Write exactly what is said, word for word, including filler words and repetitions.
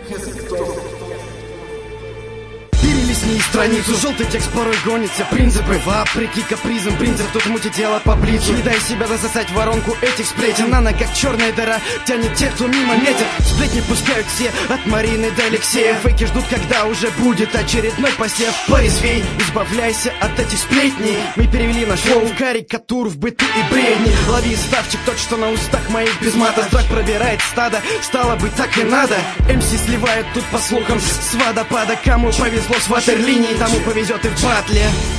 Перелистни страницу, желтый текст порой гонится. Принципы вопреки капризам, принцип тут мутит дело по блицу. Не дай себя засосать в воронку этих сплетен. Она как черная дыра тянет тех, кто мимо метит. Сплетни пускают все, от Марины до Алексея. Фейки ждут, когда уже будет очередной посев. Порезвей, избавляйся от этих сплетней. Мы перевели наш шоу карикатур в быты и бредни. Лови ставчик тот, что на устах моих без мата. Страх пробирает стадо, стало быть так и надо. МС сливает тут по слухам с водопада. Кому повезло с ватерлинии, тому повезет и в батле.